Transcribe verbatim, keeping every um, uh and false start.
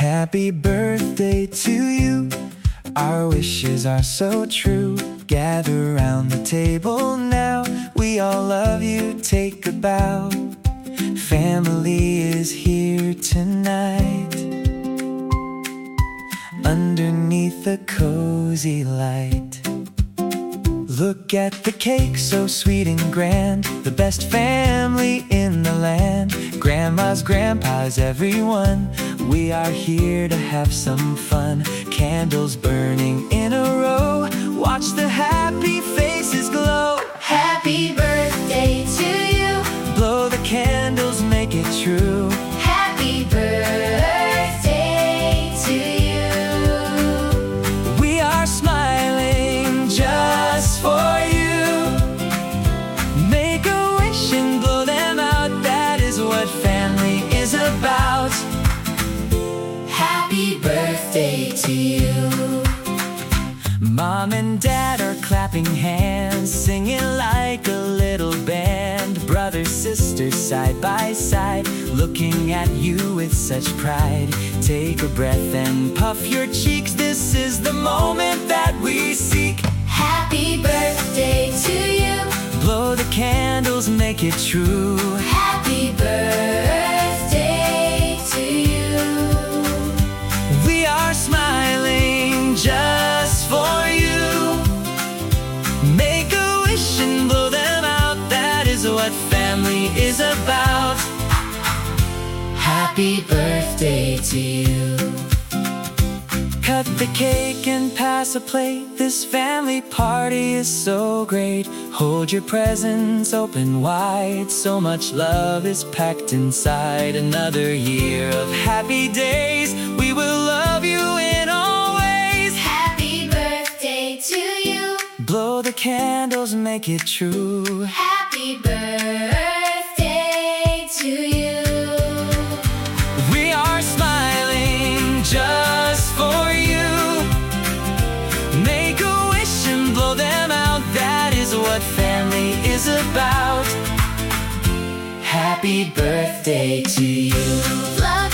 Happy birthday to you. Our wishes are so true. Gather round the table now. We all love you, take a bow. Family is here tonight, underneath the cozy light. Look at the cake, so sweet and grand. The best family in the land. Grandmas, grandpas, everyone. We are here to have some fun. Candles burning in a row. Watch the happy faces glow. Happy birthday to you. Blow the candles, make it true. Happy birthday to you. We are smiling just for you. Make a wish and blow them out. That is what family is about. Happy birthday to you. Mom and Dad are clapping hands, singing like a little band. Brothers, sisters, side by side, looking at you with such pride. Take a breath and puff your cheeks. This is the moment that we seek. Happy birthday to you. Blow the candles, make it true. Happy birthday to you. We are smiling just for you. Make a wish and blow them out. That is what family is about. Happy birthday to you. Cut the cake and pass a plate. This family party is so great. Hold your presents open wide. So much love is packed inside. Another year of happy days. We will love you in all ways. Happy birthday to you. Blow the candles, make it true. Happy birthday to you. We are smiling just for you. Make a wish and blow them out. That is what family is about. Happy birthday to you. Love